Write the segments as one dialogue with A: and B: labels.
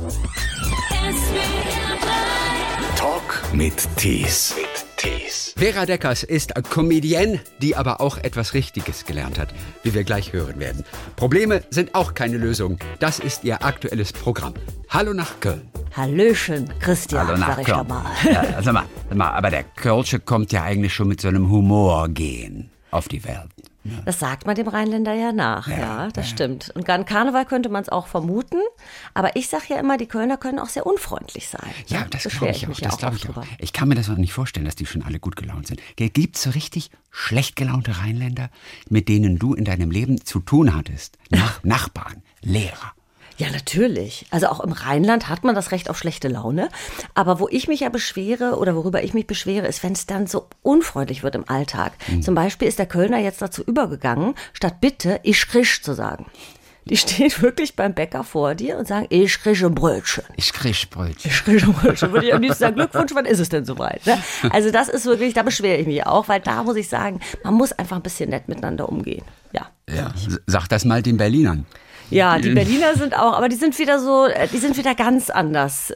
A: Talk mit Tees.
B: Vera Deckers ist Comedienne, die aber auch etwas Richtiges gelernt hat, wie wir gleich hören werden. Probleme sind auch keine Lösung. Das ist ihr aktuelles Programm. Hallo nach Köln.
C: Hallöchen, Christian,
B: Hallo nach
C: sag ich
B: Köln.
C: doch mal.
B: Ja, sag mal, aber der Kölsche kommt ja eigentlich schon mit so einem Humorgen auf die Welt.
C: Das sagt man dem Rheinländer ja nach, ja, das stimmt. Und an Karneval könnte man es auch vermuten, aber ich sage ja immer, die Kölner können auch sehr unfreundlich sein.
B: Ja, das
C: Beschwer
B: glaube ich auch.
C: mich
B: Das glaube
C: oft
B: ich auch.
C: drüber.
B: Ich kann mir das auch nicht vorstellen, dass die schon alle gut gelaunt sind. Gibt es so richtig schlecht gelaunte Rheinländer, mit denen du in deinem Leben zu tun hattest? Nachbarn, Lehrer.
C: Ja, natürlich. Also auch im Rheinland hat man das Recht auf schlechte Laune. Aber wo ich mich ja beschwere oder worüber ich mich beschwere, ist, wenn es dann so unfreundlich wird im Alltag. Zum Beispiel ist der Kölner jetzt dazu übergegangen, statt bitte, ich krieg zu sagen. Die steht wirklich beim Bäcker vor dir und sagen, ich krieg ein Brötchen.
B: Ich krieg Brötchen.
C: Ich krieg ein Brötchen. Würde ich am liebsten sagen, Glückwunsch, wann ist es denn soweit? Ne? Also das ist wirklich, da beschwere ich mich auch, weil da muss ich sagen, man muss einfach ein bisschen nett miteinander umgehen. Ja.
B: Sag das mal den Berlinern.
C: Ja, die Berliner sind auch, aber die sind wieder ganz anders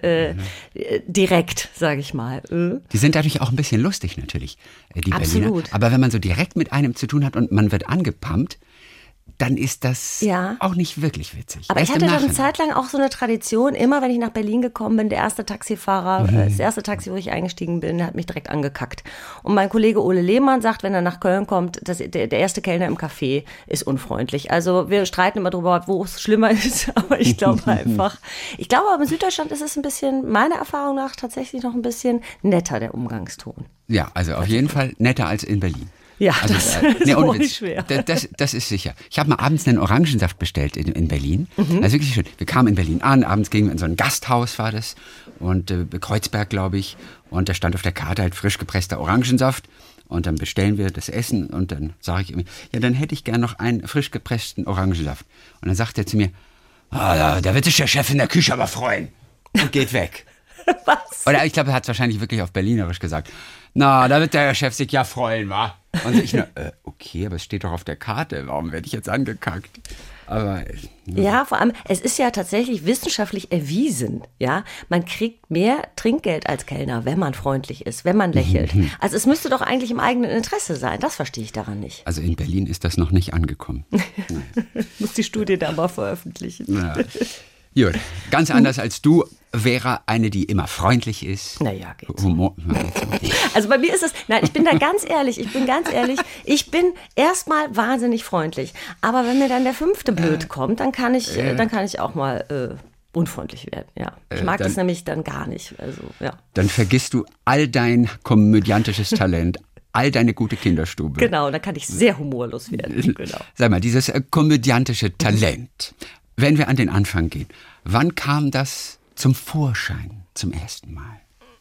C: direkt, sage ich mal.
B: Die sind dadurch auch ein bisschen lustig natürlich, die
C: Absolut.
B: Berliner. Aber wenn man so direkt mit einem zu tun hat und man wird angepammt, dann ist das auch nicht wirklich witzig.
C: Aber ich
B: Erst
C: hatte
B: im
C: dann eine
B: Nachhinein.
C: Zeit lang auch so eine Tradition, immer wenn ich nach Berlin gekommen bin, der erste Taxifahrer, das erste Taxi, wo ich eingestiegen bin, der hat mich direkt angekackt. Und mein Kollege Ole Lehmann sagt, wenn er nach Köln kommt, der erste Kellner im Café ist unfreundlich. Also wir streiten immer darüber, wo es schlimmer ist, aber ich glaube aber in Süddeutschland ist es ein bisschen, meiner Erfahrung nach, tatsächlich noch ein bisschen netter, der Umgangston.
B: Ja, also auf jeden Fall netter als in Berlin.
C: Ja,
B: Also,
C: das
B: nee,
C: ist
B: ohne
C: auch
B: Witz.
C: nicht schwer.
B: Das ist sicher. Ich habe mal abends einen Orangensaft bestellt in Berlin. Also wirklich schön. Wir kamen in Berlin an, abends gingen wir in so ein Gasthaus, war das. Und Kreuzberg, glaube ich. Und da stand auf der Karte halt frisch gepresster Orangensaft. Und dann bestellen wir das Essen und dann sage ich ihm, ja, dann hätte ich gern noch einen frisch gepressten Orangensaft. Und dann sagt er zu mir, da wird sich der Chef in der Küche aber freuen. Und geht weg.
C: Was?
B: Oder ich glaube, er hat es wahrscheinlich wirklich auf Berlinerisch gesagt. Na, da wird der Chef sich ja freuen, wa? Und ich nur, okay, aber es steht doch auf der Karte. Warum werde ich jetzt angekackt? Aber
C: Ja, vor allem, es ist ja tatsächlich wissenschaftlich erwiesen, ja. Man kriegt mehr Trinkgeld als Kellner, wenn man freundlich ist, wenn man lächelt. Also es müsste doch eigentlich im eigenen Interesse sein. Das verstehe ich daran nicht.
B: also in Berlin ist das noch nicht angekommen.
C: Ich muss die Studie da mal veröffentlichen.
B: Ja. Gut, ganz anders als du, Vera, eine, die immer freundlich ist.
C: Naja, geht's.
B: Humor.
C: Also bei mir ist es, nein, ich bin ganz ehrlich, ich bin erstmal wahnsinnig freundlich. Aber wenn mir dann der 5. blöd kommt, dann kann ich auch mal unfreundlich werden, ja. Ich mag das nämlich dann gar nicht, also, ja.
B: Dann vergisst du all dein komödiantisches Talent, all deine gute Kinderstube.
C: Genau, dann kann ich sehr humorlos werden, genau.
B: Sag mal, dieses komödiantische Talent, wenn wir an den Anfang gehen, wann kam das zum Vorschein zum ersten Mal?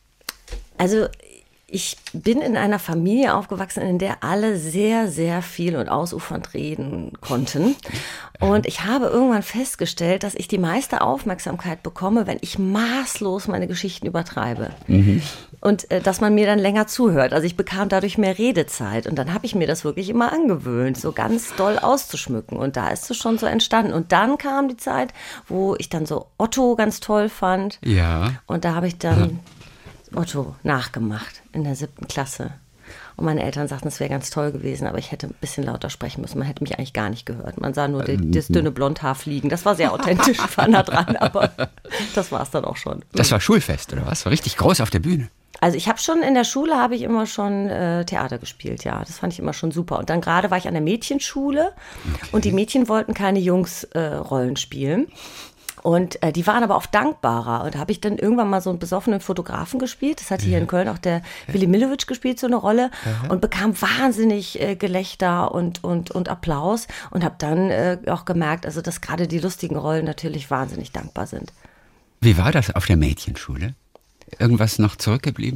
C: Also ich bin in einer Familie aufgewachsen, in der alle sehr, sehr viel und ausufernd reden konnten. Und ich habe irgendwann festgestellt, dass ich die meiste Aufmerksamkeit bekomme, wenn ich maßlos meine Geschichten übertreibe. Und dass man mir dann länger zuhört. Also ich bekam dadurch mehr Redezeit. Und dann habe ich mir das wirklich immer angewöhnt, so ganz doll auszuschmücken. Und da ist es schon so entstanden. Und dann kam die Zeit, wo ich dann so Otto ganz toll fand.
B: Ja.
C: Und da habe ich dann Otto nachgemacht in der 7. Klasse. Und meine Eltern sagten, es wäre ganz toll gewesen, aber ich hätte ein bisschen lauter sprechen müssen. Man hätte mich eigentlich gar nicht gehört. Man sah nur das dünne Blondhaar fliegen. Das war sehr authentisch, ich war nah dran, aber das war es dann auch schon.
B: Das war Schulfest, oder was? War richtig groß auf der Bühne.
C: Also ich habe schon in der Schule, habe ich immer schon Theater gespielt, ja. Das fand ich immer schon super. Und dann gerade war ich an der Mädchenschule und die Mädchen wollten keine Jungs-Rollen spielen. Und die waren aber oft dankbarer. Und da habe ich dann irgendwann mal so einen besoffenen Fotografen gespielt. Das hatte hier in Köln auch der Willi Millowitsch gespielt, so eine Rolle. Und bekam wahnsinnig Gelächter und Applaus. Und habe dann auch gemerkt, also dass gerade die lustigen Rollen natürlich wahnsinnig dankbar sind.
B: Wie war das auf der Mädchenschule? Irgendwas noch zurückgeblieben?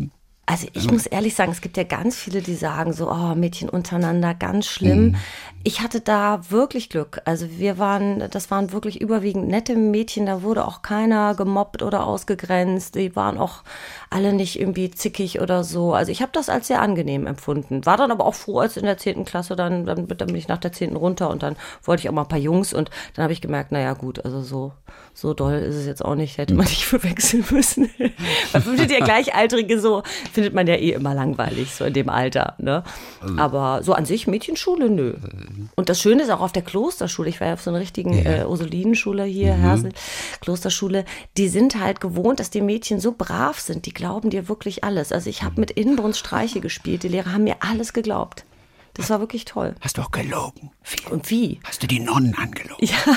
C: Also ich muss ehrlich sagen, es gibt ja ganz viele, die sagen so, oh, Mädchen untereinander, ganz schlimm. Ich hatte da wirklich Glück. Also das waren wirklich überwiegend nette Mädchen, da wurde auch keiner gemobbt oder ausgegrenzt. Die waren auch alle nicht irgendwie zickig oder so. Also ich habe das als sehr angenehm empfunden. War dann aber auch froh, als in der 10. Klasse, dann bin ich nach der 10. runter und dann wollte ich auch mal ein paar Jungs und dann habe ich gemerkt, naja gut, also so doll ist es jetzt auch nicht, hätte man nicht verwechseln müssen. Man findet ja Gleichaltrige so, findet man ja eh immer langweilig, so in dem Alter, ne? Aber so an sich Mädchenschule, nö. Und das Schöne ist auch auf der Klosterschule, ich war ja auf so einer richtigen Ursulinenschule hier, Hersel, Klosterschule, die sind halt gewohnt, dass die Mädchen so brav sind, die glauben dir wirklich alles. Also ich habe mit Inbrunst Streiche gespielt, die Lehrer haben mir alles geglaubt. Das war wirklich toll.
B: Hast du auch gelogen? Viel.
C: Und wie?
B: Hast du die Nonnen angelogen?
C: Ja.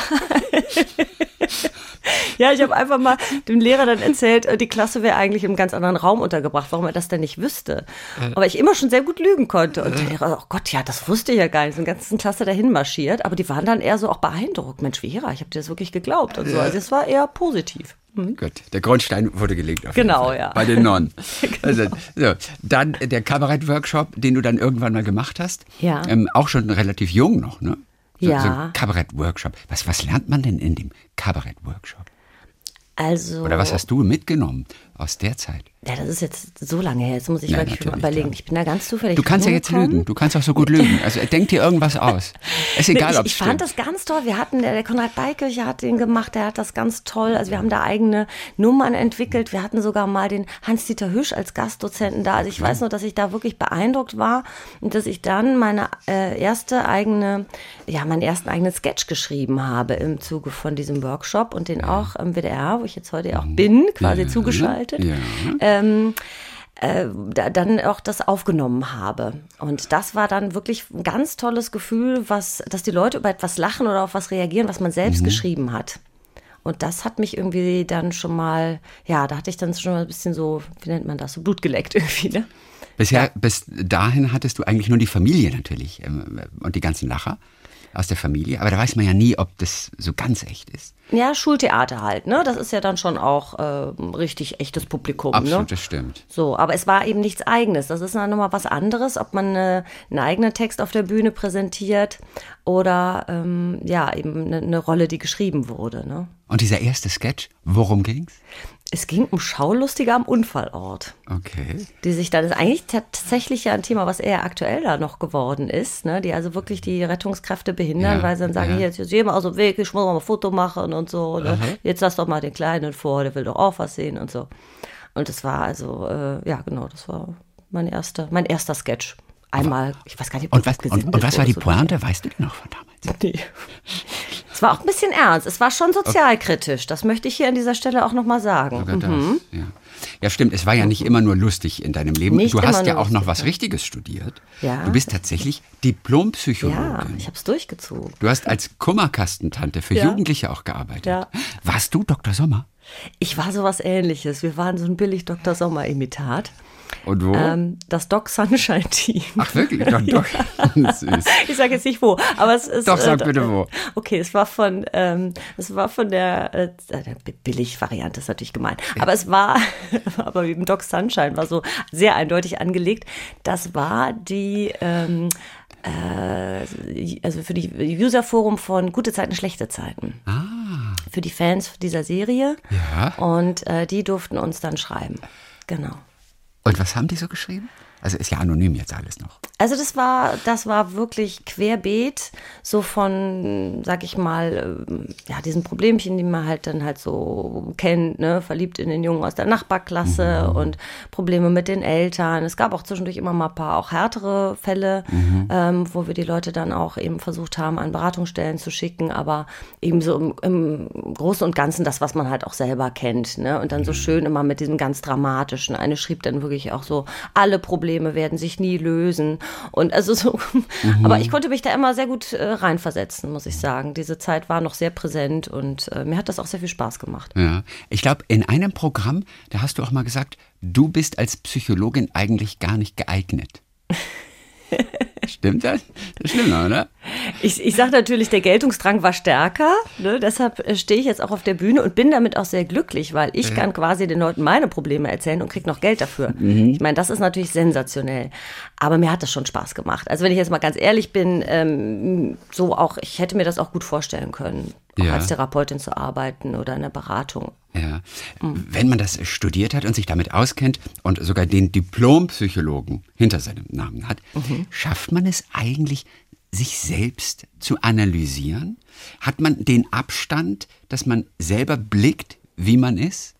C: Ja, ich habe einfach mal dem Lehrer dann erzählt, die Klasse wäre eigentlich im ganz anderen Raum untergebracht, warum er das denn nicht wüsste. Aber ich immer schon sehr gut lügen konnte. Und der Lehrer, oh Gott, ja, das wusste ich ja gar nicht. So eine ganze Klasse dahin marschiert. Aber die waren dann eher so auch beeindruckt. Mensch, Vera, ich habe dir das wirklich geglaubt und so. Also es war eher positiv.
B: Gut, der Grundstein wurde gelegt auf jeden Fall.
C: Ja.
B: Bei den Nonnen. Also, so. Dann der Kabarett-Workshop, den du dann irgendwann mal gemacht hast.
C: Ja.
B: Auch schon relativ jung noch, ne? So ein Kabarett-Workshop. Was lernt man denn in dem Kabarett-Workshop?
C: Also,
B: Oder was hast du mitgenommen aus der Zeit?
C: Ja, das ist jetzt so lange her. Jetzt muss ich wirklich mal überlegen. Klar. Ich bin da ganz zufällig.
B: Du kannst ja jetzt lügen. Du kannst auch so gut lügen. Also denk dir irgendwas aus. Ist egal, ob es stimmt.
C: Ich fand das ganz toll. Wir hatten, der Konrad Beikircher hat den gemacht. Der hat das ganz toll. Also wir haben da eigene Nummern entwickelt. Wir hatten sogar mal den Hans-Dieter Hüsch als Gastdozenten da. Also ich weiß nur, dass ich da wirklich beeindruckt war und dass ich dann meinen ersten eigenen Sketch geschrieben habe im Zuge von diesem Workshop und den auch im WDR, wo ich jetzt heute auch bin, quasi zugeschaltet. Ja. Dann auch das aufgenommen habe. Und das war dann wirklich ein ganz tolles Gefühl, dass die Leute über etwas lachen oder auf was reagieren, was man selbst geschrieben hat. Und das hat mich irgendwie dann schon mal, da hatte ich dann schon mal ein bisschen so, wie nennt man das, so Blut geleckt irgendwie, ne?
B: Bis dahin hattest du eigentlich nur die Familie natürlich und die ganzen Lacher aus der Familie. Aber da weiß man ja nie, ob das so ganz echt ist.
C: Ja, Schultheater halt, ne? Das ist ja dann schon auch richtig echtes Publikum.
B: Absolut,
C: ne?
B: Das stimmt.
C: So, aber es war eben nichts Eigenes. Das ist dann nochmal was anderes, ob man einen eigenen Text auf der Bühne präsentiert oder eben eine Rolle, die geschrieben wurde. Ne?
B: Und dieser erste Sketch, worum ging's?
C: Es ging um Schaulustige am Unfallort.
B: Okay.
C: Die sich dann, das ist eigentlich tatsächlich ja ein Thema, was eher aktuell da noch geworden ist, ne? Die also wirklich die Rettungskräfte behindern, weil sie dann sagen, hier, jetzt geh mal aus dem Weg, ich muss mal ein Foto machen und so. Ne? Jetzt lass doch mal den Kleinen vor, der will doch auch was sehen und so. Und das war also, das war mein erster Sketch. Einmal, ich weiß gar nicht, ob
B: und was war die Pointe? Weißt du die noch von damals?
C: Nee. Es war auch ein bisschen ernst. Es war schon sozialkritisch. Das möchte ich hier an dieser Stelle auch nochmal sagen.
B: Sogar das, ja, stimmt. Es war ja nicht immer nur lustig in deinem Leben. Du hast ja auch noch was Richtiges studiert. Ja. Du bist tatsächlich Diplompsychologin.
C: Ja, ich habe es durchgezogen.
B: Du hast als Kummerkastentante für Jugendliche auch gearbeitet. Ja. Warst du Dr. Sommer?
C: Ich war sowas Ähnliches. Wir waren so ein billig Dr. Sommer-Imitat.
B: Und wo?
C: Das Doc Sunshine Team.
B: Ach wirklich? Doc.
C: Süß. Ich sage jetzt nicht wo, aber es ist.
B: Doch, sag bitte wo.
C: Okay, es war von der Billig-Variante, ist natürlich gemein. Ja. Aber eben Doc Sunshine war so sehr eindeutig angelegt. Das war die, also für die User-Forum von Gute Zeiten, Schlechte Zeiten. Für die Fans dieser Serie.
B: Ja.
C: Und die durften uns dann schreiben. Genau.
B: Und was haben die so geschrieben? Also ist ja anonym jetzt alles noch.
C: Also das war wirklich querbeet, so von, sag ich mal, diesen Problemchen, die man halt dann halt so kennt, ne, verliebt in den Jungen aus der Nachbarklasse und Probleme mit den Eltern. Es gab auch zwischendurch immer mal ein paar auch härtere Fälle, wo wir die Leute dann auch eben versucht haben, an Beratungsstellen zu schicken, aber eben so im Großen und Ganzen das, was man halt auch selber kennt, ne, und dann so schön immer mit diesem ganz Dramatischen. Eine schrieb dann wirklich auch so, alle Probleme werden sich nie lösen. Und also so, aber ich konnte mich da immer sehr gut reinversetzen, muss ich sagen. Diese Zeit war noch sehr präsent und mir hat das auch sehr viel Spaß gemacht.
B: Ja, ich glaube, in einem Programm, da hast du auch mal gesagt, du bist als Psychologin eigentlich gar nicht geeignet. Stimmt das? Das stimmt, oder?
C: Ich sage natürlich, der Geltungsdrang war stärker, ne? Deshalb stehe ich jetzt auch auf der Bühne und bin damit auch sehr glücklich, weil ich kann quasi den Leuten meine Probleme erzählen und kriege noch Geld dafür. Ich meine, das ist natürlich sensationell, aber mir hat das schon Spaß gemacht. Also wenn ich jetzt mal ganz ehrlich bin, ich hätte mir das auch gut vorstellen können, auch als Therapeutin zu arbeiten oder in der Beratung.
B: Ja. Wenn man das studiert hat und sich damit auskennt und sogar den Diplompsychologen hinter seinem Namen hat, schafft man es eigentlich, sich selbst zu analysieren? Hat man den Abstand, dass man selber blickt, wie man ist?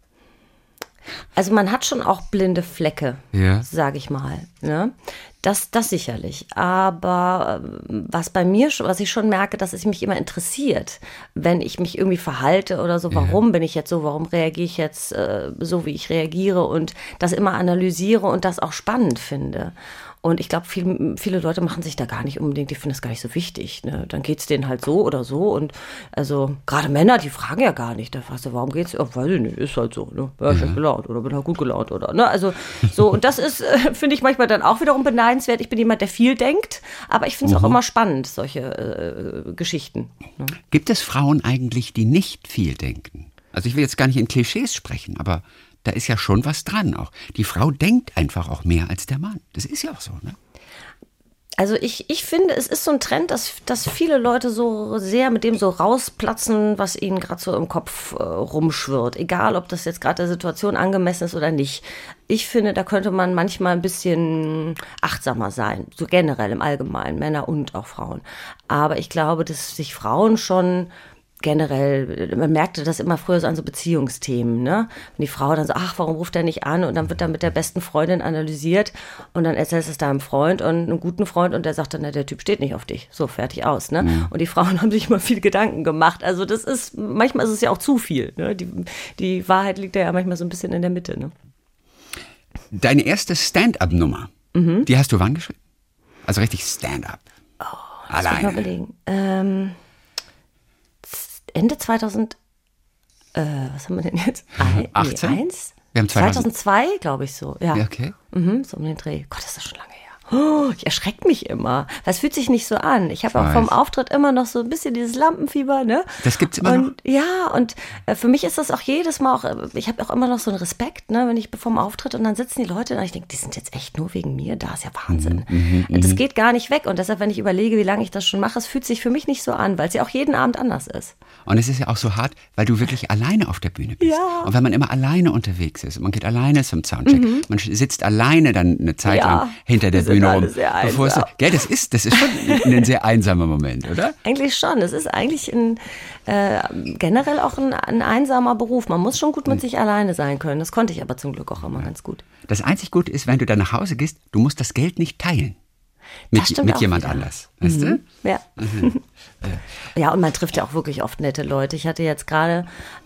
C: Also man hat schon auch blinde Flecke, sage ich mal. Ne? Das sicherlich. Aber was ich schon merke, dass es mich immer interessiert, wenn ich mich irgendwie verhalte oder so, warum bin ich jetzt so, warum reagiere ich jetzt so, wie ich reagiere und das immer analysiere und das auch spannend finde. Und ich glaube, viele Leute machen sich da gar nicht unbedingt, die finden das gar nicht so wichtig. Ne? Dann geht's denen halt so oder so. Und also gerade Männer, die fragen ja gar nicht. Da fragst du, warum geht's? Oh, weiß ich nicht, ist halt so. Ne? Ja, schlecht gelaunt oder bin halt gut gelaunt. Oder, ne? Also so, und das ist, finde ich manchmal dann auch wiederum beneidenswert. Ich bin jemand, der viel denkt, aber ich finde es auch immer spannend, solche Geschichten. Ne?
B: Gibt es Frauen eigentlich, die nicht viel denken? Also ich will jetzt gar nicht in Klischees sprechen, aber da ist ja schon was dran auch. Die Frau denkt einfach auch mehr als der Mann. Das ist ja auch so, ne?
C: Also ich finde, es ist so ein Trend, dass viele Leute so sehr mit dem so rausplatzen, was ihnen gerade so im Kopf rumschwirrt. Egal, ob das jetzt gerade der Situation angemessen ist oder nicht. Ich finde, da könnte man manchmal ein bisschen achtsamer sein. So generell im Allgemeinen, Männer und auch Frauen. Aber ich glaube, dass sich Frauen schon generell, man merkte das immer früher so an so Beziehungsthemen, ne? Wenn die Frau dann so, ach, warum ruft er nicht an? Und dann wird dann mit der besten Freundin analysiert und dann erzählst du es deinem Freund und einem guten Freund und der sagt dann, na, der Typ steht nicht auf dich. So, fertig aus, ne? Und die Frauen haben sich immer viel Gedanken gemacht. Also das ist, manchmal ist es ja auch zu viel, ne? Die Wahrheit liegt ja manchmal so ein bisschen in der Mitte, ne?
B: Deine erste Stand-up-Nummer, die hast du wann geschrieben? Also richtig Stand-up.
C: Oh, lass mich mal überlegen. Ende 2000, was haben wir denn jetzt?
B: 18?
C: Nee,
B: Wir haben
C: 2002, glaube ich so. Ja,
B: okay.
C: So um den Dreh. Gott, ist das schon lange her. Oh, ich erschrecke mich immer. Das fühlt sich nicht so an. Ich habe auch vom Auftritt immer noch so ein bisschen dieses Lampenfieber, ne?
B: Das gibt's immer noch?
C: Ja, und für mich ist das auch jedes Mal ich habe auch immer noch so einen Respekt, ne, wenn ich vom Auftritt und dann sitzen die Leute und ich denke, die sind jetzt echt nur wegen mir da, ist ja Wahnsinn. Das geht gar nicht weg und deshalb, wenn ich überlege, wie lange ich das schon mache, es fühlt sich für mich nicht so an, weil es ja auch jeden Abend anders ist.
B: Und es ist ja auch so hart, weil du wirklich alleine auf der Bühne bist.
C: Ja.
B: Und wenn man immer alleine unterwegs ist und man geht alleine zum Soundcheck, man sitzt alleine dann eine Zeit lang hinter der Bühne rum. Gell, das ist schon ein sehr einsamer Moment, oder?
C: Eigentlich schon. Es ist eigentlich generell auch ein einsamer Beruf. Man muss schon gut mit sich alleine sein können. Das konnte ich aber zum Glück auch immer ganz gut.
B: Das einzig Gute ist, wenn du dann nach Hause gehst, du musst das Geld nicht teilen. Mit jemand anders, weißt du?
C: Ja. Ja, und man trifft ja auch wirklich oft nette Leute. Ich hatte jetzt gerade,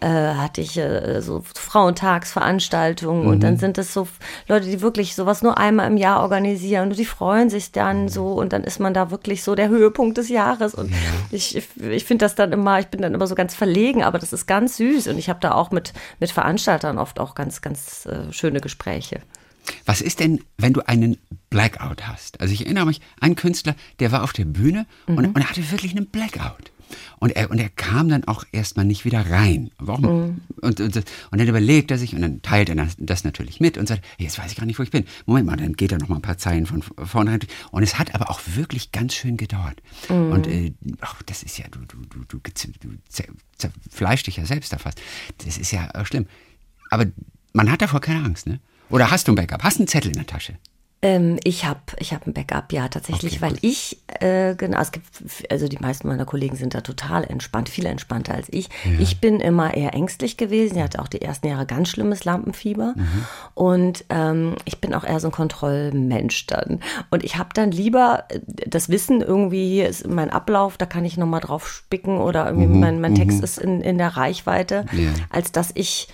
C: so Frauentagsveranstaltungen und dann sind es so Leute, die wirklich sowas nur einmal im Jahr organisieren und die freuen sich dann so und dann ist man da wirklich so der Höhepunkt des Jahres und ich finde das dann immer, ich bin dann immer so ganz verlegen, aber das ist ganz süß und ich habe da auch mit Veranstaltern oft auch ganz, ganz schöne Gespräche.
B: Was ist denn, wenn du einen Blackout hast? Also ich erinnere mich, ein Künstler, der war auf der Bühne und er hatte wirklich einen Blackout. Und er kam dann auch erstmal nicht wieder rein. Warum? Und dann überlegt er sich und dann teilt er das natürlich mit und sagt, hey, jetzt weiß ich gar nicht, wo ich bin. Moment mal, dann geht er noch mal ein paar Zeilen von vorne rein. Und es hat aber auch wirklich ganz schön gedauert. Und das ist ja, du zerfleischst dich ja selbst da fast. Das ist ja schlimm. Aber man hat davor keine Angst, ne? Oder hast du ein Backup? Hast du einen Zettel in der Tasche?
C: Ich hab ein Backup, ja, tatsächlich,
B: okay,
C: weil ich, also die meisten meiner Kollegen sind da total entspannt, viel entspannter als ich. Ja. Ich bin immer eher ängstlich gewesen. Ich hatte auch die ersten Jahre ganz schlimmes Lampenfieber. Und ich bin auch eher so ein Kontrollmensch dann. Und ich habe dann lieber das Wissen irgendwie, hier ist mein Ablauf, da kann ich nochmal drauf spicken oder irgendwie mein Text ist in der Reichweite, als dass ich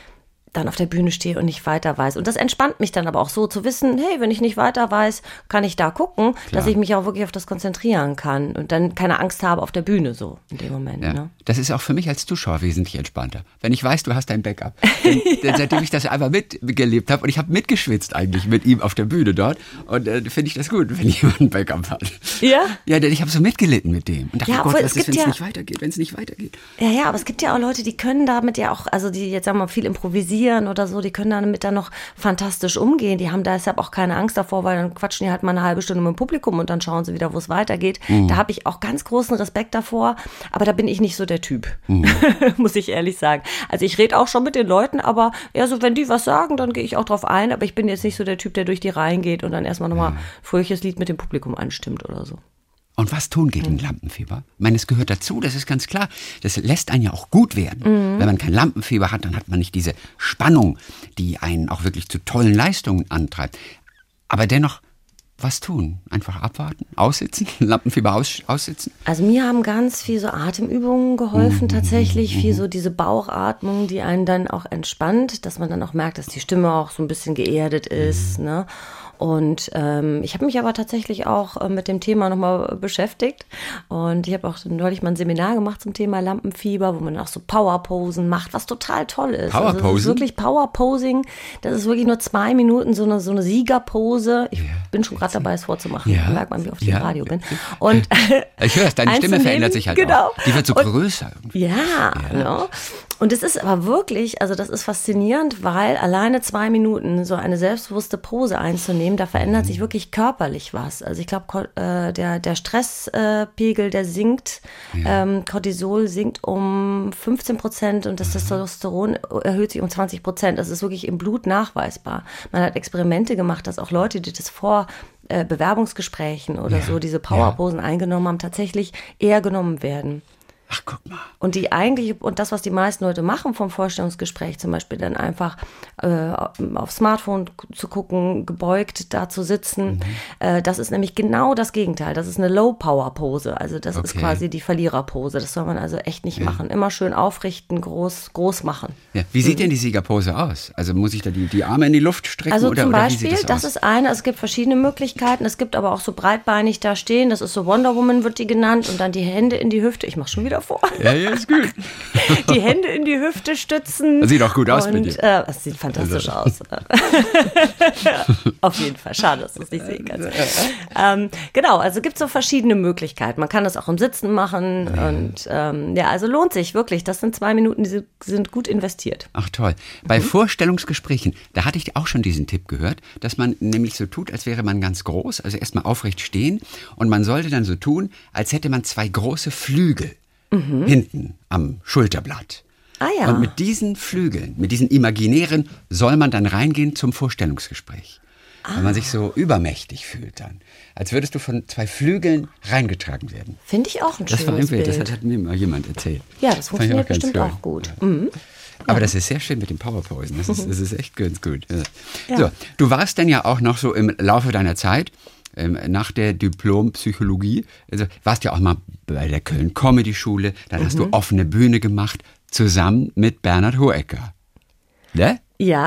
C: dann auf der Bühne stehe und nicht weiter weiß. Und das entspannt mich dann aber auch so zu wissen, hey, wenn ich nicht weiter weiß, kann ich da gucken, dass ich mich auch wirklich auf das konzentrieren kann und dann keine Angst habe auf der Bühne so in dem Moment.
B: Ja.
C: Ne?
B: Das ist auch für mich als Zuschauer wesentlich entspannter. Wenn ich weiß, du hast dein Backup. Denn seitdem ich das einfach mitgelebt habe und ich habe mitgeschwitzt eigentlich mit ihm auf der Bühne dort und finde ich das gut, wenn jemand ein Backup hat.
C: Ja?
B: Ja, denn ich habe so mitgelitten mit dem. Und dachte,
C: Ja,
B: Gott,
C: obwohl
B: was ist, wenn es nicht weitergeht,
C: Ja, aber es gibt ja auch Leute, die können damit ja auch, also die jetzt sagen wir mal viel improvisieren oder so, die können damit dann noch fantastisch umgehen. Die haben deshalb auch keine Angst davor, weil dann quatschen die halt mal eine halbe Stunde mit dem Publikum und dann schauen sie wieder, wo es weitergeht. Da habe ich auch ganz großen Respekt davor, aber da bin ich nicht so der Typ, muss ich ehrlich sagen. Also ich rede auch schon mit den Leuten, aber eher so, wenn die was sagen, dann gehe ich auch drauf ein, aber ich bin jetzt nicht so der Typ, der durch die Reihen geht und dann erstmal nochmal fröhliches Lied mit dem Publikum anstimmt oder so.
B: Und was tun gegen Lampenfieber? Ich meine, es gehört dazu, das ist ganz klar. Das lässt einen ja auch gut werden. Wenn man kein Lampenfieber hat, dann hat man nicht diese Spannung, die einen auch wirklich zu tollen Leistungen antreibt. Aber dennoch, was tun? Einfach abwarten, aussitzen, Lampenfieber aussitzen?
C: Also mir haben ganz viel so Atemübungen geholfen tatsächlich, viel so diese Bauchatmung, die einen dann auch entspannt, dass man dann auch merkt, dass die Stimme auch so ein bisschen geerdet ist, ne? Und ich habe mich aber tatsächlich auch mit dem Thema nochmal beschäftigt und ich habe auch neulich mal ein Seminar gemacht zum Thema Lampenfieber, wo man auch so Powerposen macht, was total toll ist.
B: Powerposen?
C: Also das ist wirklich Powerposing, das ist wirklich nur 2 Minuten so eine Siegerpose. Ich bin schon gerade dabei, es vorzumachen.
B: Ja.
C: Da merkt man, wie oft ich im Radio bin. Und
B: ich höre es, deine Stimme verändert sich halt
C: genau.
B: auch. Die wird so größer.
C: Ja. Ne? Und es ist aber wirklich, also das ist faszinierend, weil alleine 2 Minuten so eine selbstbewusste Pose einzunehmen, da verändert sich wirklich körperlich was. Also ich glaube, der Stresspegel, der sinkt, Cortisol sinkt um 15% und das Testosteron erhöht sich um 20%. Das ist wirklich im Blut nachweisbar. Man hat Experimente gemacht, dass auch Leute, die das vor Bewerbungsgesprächen oder so diese Powerposen eingenommen haben, tatsächlich eher genommen werden.
B: Ach, guck mal.
C: Und das, was die meisten Leute machen vom Vorstellungsgespräch, zum Beispiel dann einfach aufs Smartphone zu gucken, gebeugt da zu sitzen, das ist nämlich genau das Gegenteil. Das ist eine Low-Power-Pose. Also das ist quasi die Verliererpose. Das soll man also echt nicht machen. Immer schön aufrichten, groß machen.
B: Ja. Wie sieht denn die Siegerpose aus? Also muss ich da die Arme in die Luft strecken?
C: Also
B: oder,
C: zum
B: oder
C: Beispiel,
B: wie sieht
C: das ist eine, es gibt verschiedene Möglichkeiten. Es gibt aber auch so breitbeinig da stehen. Das ist so Wonder Woman wird die genannt. Und dann die Hände in die Hüfte. Ich mache schon wieder vor.
B: Ja, ist gut.
C: Die Hände in die Hüfte stützen.
B: Das sieht auch gut aus mit dir.
C: Das sieht fantastisch aus. Auf jeden Fall. Schade, dass du es nicht sehen kannst. Genau, also gibt es so verschiedene Möglichkeiten. Man kann das auch im Sitzen machen. Und also lohnt sich wirklich. Das sind 2 Minuten, die sind gut investiert.
B: Ach toll. Bei Vorstellungsgesprächen, da hatte ich auch schon diesen Tipp gehört, dass man nämlich so tut, als wäre man ganz groß, also erstmal aufrecht stehen und man sollte dann so tun, als hätte man 2 große Flügel hinten am Schulterblatt.
C: Ah ja.
B: Und mit diesen Flügeln, mit diesen imaginären, soll man dann reingehen zum Vorstellungsgespräch. Weil man sich so übermächtig fühlt dann. Als würdest du von 2 Flügeln reingetragen werden.
C: Finde ich auch ein
B: Das war
C: schönes
B: ein Bild,
C: Bild.
B: das hat mir mal jemand erzählt.
C: Ja, das funktioniert
B: ganz
C: bestimmt
B: toll.
C: auch gut.
B: Ja. Aber das ist sehr schön mit den Powerposen. Das ist echt ganz gut. Ja. So, du warst dann ja auch noch so im Laufe deiner Zeit, nach der Diplom-Psychologie, also warst ja auch mal bei der Köln-Comedy-Schule, dann hast du offene Bühne gemacht, zusammen mit Bernhard Hohecker. Ne?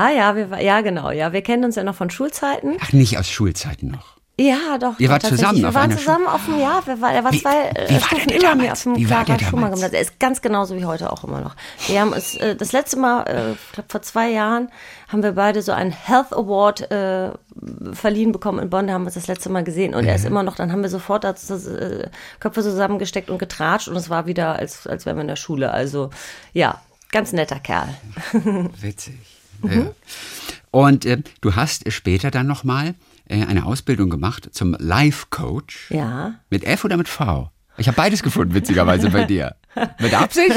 C: Ja, genau. Ja, wir kennen uns ja noch von Schulzeiten.
B: Ach, nicht aus Schulzeiten noch.
C: Ja, doch.
B: Ihr wart zusammen
C: Wir
B: auf
C: waren
B: einer
C: zusammen auf dem Jahr. Er war
B: Wie
C: 2
B: war der
C: Stufen
B: denn
C: über mir
B: damals?
C: auf dem
B: Wie war der
C: Clara Schumann
B: damals?
C: Gymnasium. Er ist ganz genauso wie heute auch immer noch. Wir haben uns das letzte Mal, ich glaube vor 2 Jahren, haben wir beide so einen Health Award verliehen bekommen in Bonn. Da haben wir uns das letzte Mal gesehen. Und er ist immer noch, dann haben wir sofort Köpfe zusammengesteckt und getratscht. Und es war wieder, als wären wir in der Schule. Also ja, ganz netter Kerl.
B: Witzig. Ja. Und du hast später dann nochmal eine Ausbildung gemacht zum Life Coach.
C: Ja.
B: Mit F oder mit V? Ich habe beides gefunden, witzigerweise bei dir. Mit Absicht?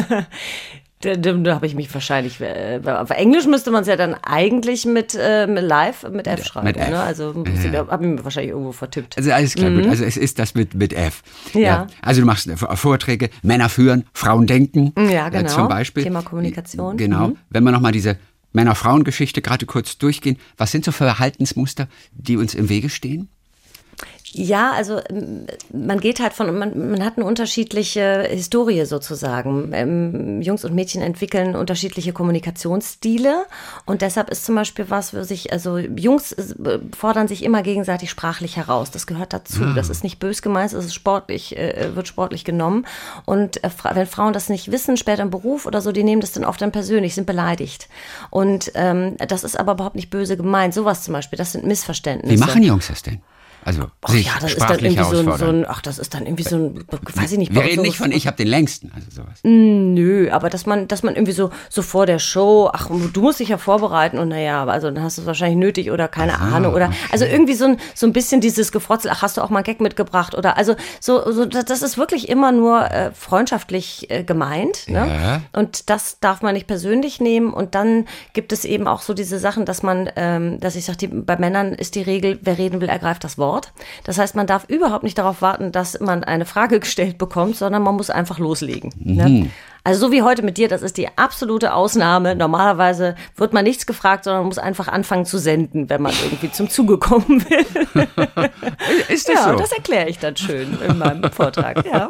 C: Da habe ich mich wahrscheinlich, auf Englisch müsste man es ja dann eigentlich mit Live, mit F schreiben.
B: Mit F.
C: Ne? Also habe ich mir wahrscheinlich irgendwo vertippt.
B: Also alles klar, gut. Also es ist das mit F.
C: Ja.
B: Also du machst Vorträge, Männer führen, Frauen denken.
C: Ja, genau.
B: Zum Beispiel.
C: Thema Kommunikation.
B: Genau. Wenn wir nochmal diese Männer-Frauen-Geschichte gerade kurz durchgehen, was sind so Verhaltensmuster, die uns im Wege stehen?
C: Ja, also man geht halt man hat eine unterschiedliche Historie sozusagen. Jungs und Mädchen entwickeln unterschiedliche Kommunikationsstile und deshalb ist zum Beispiel also Jungs fordern sich immer gegenseitig sprachlich heraus. Das gehört dazu. Das ist nicht bös gemeint, es ist sportlich, wird sportlich genommen. Und wenn Frauen das nicht wissen, später im Beruf oder so, die nehmen das dann oft dann persönlich, sind beleidigt. Und das ist aber überhaupt nicht böse gemeint. Sowas zum Beispiel, das sind Missverständnisse.
B: Wie machen Jungs das denn? Also sich
C: das ist dann
B: sprachlich
C: irgendwie
B: herausfordern.
C: das ist dann irgendwie so ein, weiß ich nicht.
B: Wir reden nicht von ich habe den längsten, also sowas.
C: Nö, aber dass man irgendwie so vor der Show, du musst dich ja vorbereiten und naja, also dann hast du es wahrscheinlich nötig oder keine Ahnung oder also irgendwie so ein bisschen dieses Gefrotzel, hast du auch mal einen Gag mitgebracht oder also so das ist wirklich immer nur freundschaftlich gemeint, ne?
B: Ja.
C: Und das darf man nicht persönlich nehmen und dann gibt es eben auch so diese Sachen, dass ich sage, bei Männern ist die Regel, wer reden will, ergreift das Wort. Das heißt, man darf überhaupt nicht darauf warten, dass man eine Frage gestellt bekommt, sondern man muss einfach loslegen. Ne? Also so wie heute mit dir, das ist die absolute Ausnahme. Normalerweise wird man nichts gefragt, sondern man muss einfach anfangen zu senden, wenn man irgendwie zum Zuge kommen will.
B: Ist das so?
C: Ja, das erkläre ich dann schön in meinem Vortrag. Ja.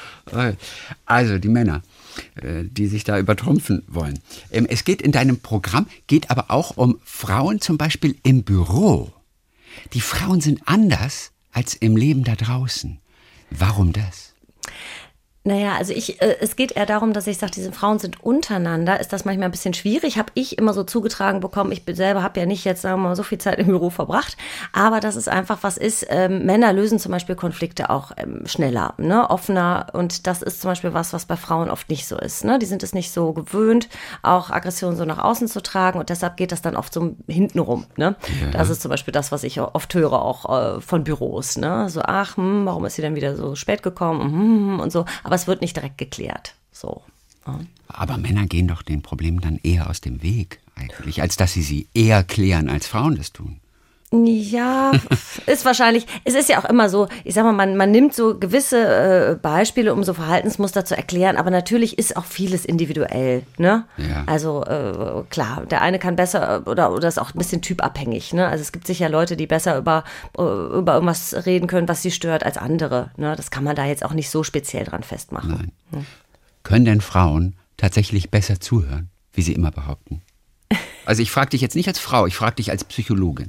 B: Also die Männer, die sich da übertrumpfen wollen. Es geht in deinem Programm, geht aber auch um Frauen zum Beispiel im Büro. Die Frauen sind anders als im Leben da draußen. Warum das?
C: Naja, also es geht eher darum, dass ich sage, diese Frauen sind untereinander, ist das manchmal ein bisschen schwierig, habe ich immer so zugetragen bekommen. Ich selber habe ja nicht jetzt, sagen wir mal, so viel Zeit im Büro verbracht, aber das ist einfach, was ist, Männer lösen zum Beispiel Konflikte auch schneller, ne, offener und das ist zum Beispiel was bei Frauen oft nicht so ist, ne, die sind es nicht so gewöhnt, auch Aggression so nach außen zu tragen und deshalb geht das dann oft so hintenrum, ne. Ja. Das ist zum Beispiel das, was ich oft höre, auch von Büros, ne, so, warum ist sie denn wieder so spät gekommen und so, aber es wird nicht direkt geklärt. So. Ja.
B: Aber Männer gehen doch den Problemen dann eher aus dem Weg, eigentlich, als dass sie eher klären, als Frauen das tun.
C: Ja, ist wahrscheinlich, es ist ja auch immer so, ich sag mal, man nimmt so gewisse Beispiele, um so Verhaltensmuster zu erklären, aber natürlich ist auch vieles individuell, ne? Ja. Also klar, der eine kann besser oder ist auch ein bisschen typabhängig, ne? Also es gibt sicher Leute, die besser über irgendwas reden können, was sie stört, als andere, ne? Das kann man da jetzt auch nicht so speziell dran festmachen.
B: Nein. Können denn Frauen tatsächlich besser zuhören, wie sie immer behaupten? Also ich frage dich jetzt nicht als Frau, ich frage dich als Psychologin.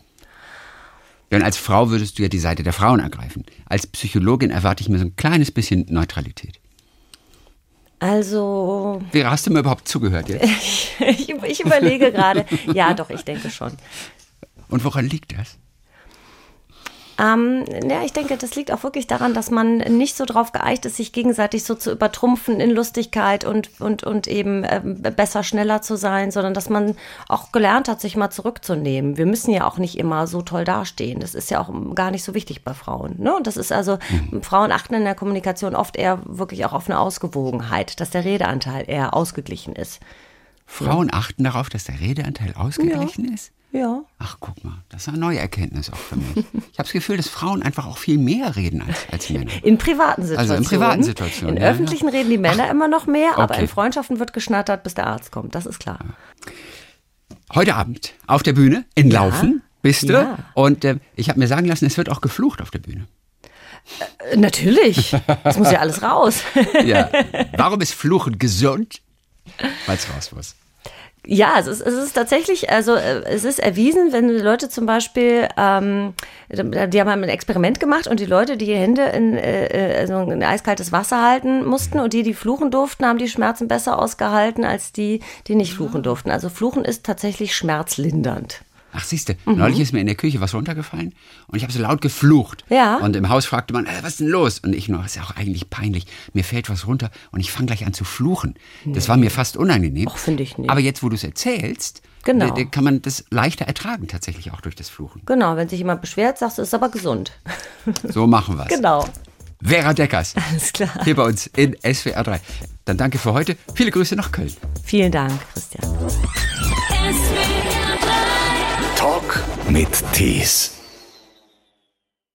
B: Denn als Frau würdest du ja die Seite der Frauen ergreifen. Als Psychologin erwarte ich mir so ein kleines bisschen Neutralität.
C: Also...
B: Vera, hast du mir überhaupt zugehört jetzt?
C: Ich überlege gerade. Ja, doch, ich denke schon.
B: Und woran liegt das?
C: Ja, ich denke, das liegt auch wirklich daran, dass man nicht so drauf geeicht ist, sich gegenseitig so zu übertrumpfen in Lustigkeit und eben besser, schneller zu sein, sondern dass man auch gelernt hat, sich mal zurückzunehmen. Wir müssen ja auch nicht immer so toll dastehen. Das ist ja auch gar nicht so wichtig bei Frauen. Ne? Und das ist also, Frauen achten in der Kommunikation oft eher wirklich auch auf eine Ausgewogenheit, dass der Redeanteil eher ausgeglichen ist.
B: Frauen achten darauf, dass der Redeanteil ausgeglichen ist?
C: Ja.
B: Ach, guck mal, das ist eine neue Erkenntnis auch für mich. Ich habe das Gefühl, dass Frauen einfach auch viel mehr reden als Männer.
C: In privaten Situationen.
B: Also in privaten Situationen.
C: In öffentlichen reden die Männer immer noch mehr, aber in Freundschaften wird geschnattert, bis der Arzt kommt. Das ist klar.
B: Heute Abend auf der Bühne in Laufen bist du. Ja. Und ich habe mir sagen lassen, es wird auch geflucht auf der Bühne.
C: Natürlich. Das muss ja alles raus.
B: Ja. Warum ist Fluchen gesund? Weil es raus muss.
C: Ja, es ist tatsächlich, also es ist erwiesen, wenn die Leute zum Beispiel, die haben ein Experiment gemacht und die Leute, die Hände in eiskaltes Wasser halten mussten und die fluchen durften, haben die Schmerzen besser ausgehalten als die nicht fluchen durften. Also Fluchen ist tatsächlich schmerzlindernd.
B: Ach, siehst du, neulich ist mir in der Küche was runtergefallen und ich habe so laut geflucht.
C: Ja.
B: Und im Haus fragte man, was ist denn los? Und ich nur, das ist ja auch eigentlich peinlich. Mir fällt was runter und ich fange gleich an zu fluchen. Das war mir fast unangenehm.
C: Ach, finde ich nicht.
B: Aber jetzt, wo du es erzählst,
C: genau,
B: kann man das leichter ertragen, tatsächlich auch durch das Fluchen.
C: Genau, wenn sich jemand beschwert, sagst du, es ist aber gesund.
B: So machen wir es.
C: Genau.
B: Vera Deckers.
C: Alles klar.
B: Hier bei uns in SWR 3. Dann danke für heute. Viele Grüße nach Köln.
C: Vielen Dank, Christian.
A: Talk mit Tees.